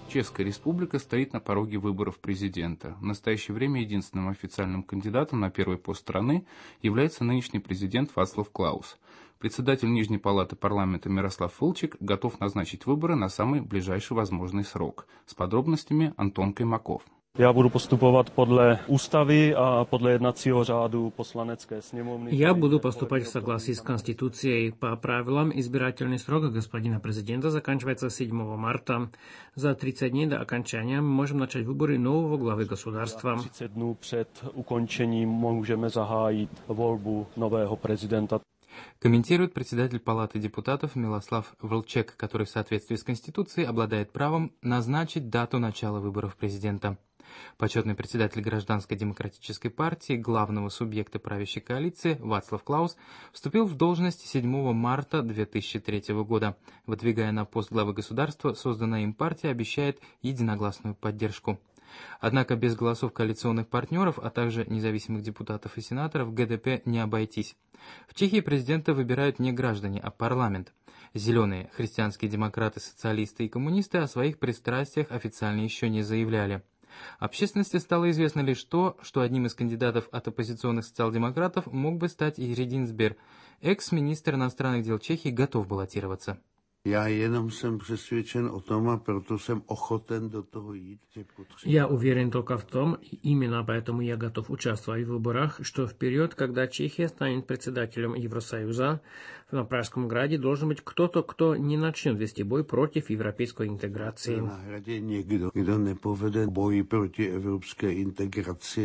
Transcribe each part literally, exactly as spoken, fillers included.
Чешская Республика стоит на пороге выборов президента. В настоящее время единственным официальным кандидатом на первый пост страны является нынешний президент Václav Klaus. Председатель Нижней палаты парламента Мирослав Волчек готов назначить выборы на самый ближайший возможный срок. С подробностями Антон Каймаков. Já budu postupovat podle ústavy a podle jednacího řádu poslanecké sněmovny. Я буду поступать в согласии с Конституцией. По правилам, избирательный срок господина президента заканчивается седьмого марта. За тридцать дней до окончания мы можем начать выборы нового главы государства. třicet dnů před ukončením můžeme zahájit volbu nového prezidenta. Комментирует председатель Палаты депутатов Мирослав Волчек, который в соответствии с Конституцией обладает правом назначить дату начала выборов президента. Почетный председатель Гражданской демократической партии, главного субъекта правящей коалиции Václav Klaus вступил в должность седьмого марта две тысячи третьего года. Выдвигая на пост главы государства, созданная им партия обещает единогласную поддержку. Однако без голосов коалиционных партнеров, а также независимых депутатов и сенаторов гэ дэ пэ не обойтись. В Чехии президента выбирают не граждане, а парламент. Зеленые, христианские демократы, социалисты и коммунисты о своих пристрастиях официально еще не заявляли. Общественности стало известно лишь то, что одним из кандидатов от оппозиционных социал-демократов мог бы стать Jiří Dienstbier. Экс-министр иностранных дел Чехии готов баллотироваться. Я jenom jsem přesvědčen o tom a proto jsem ochoten do toho jít. Я уверен только в том, и именно поэтому я готов участвовать в выборах, что в период, когда Чехия станет председателем Евросоюза, на Пражском граде должен быть кто-то, кто не начнет вести бой против европейской интеграции. Na hradě někdo, kdo nepovede boj proti evropské integraci.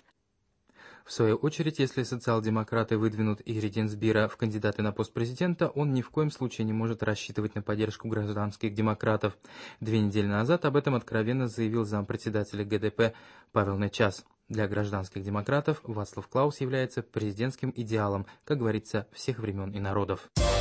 В свою очередь, если социал-демократы выдвинут Jiří Dienstbiera в кандидаты на пост президента, он ни в коем случае не может рассчитывать на поддержку гражданских демократов. Две недели назад об этом откровенно заявил зампредседателя гэ дэ пэ Павел Нечас. Для гражданских демократов Václav Klaus является президентским идеалом, как говорится, всех времен и народов.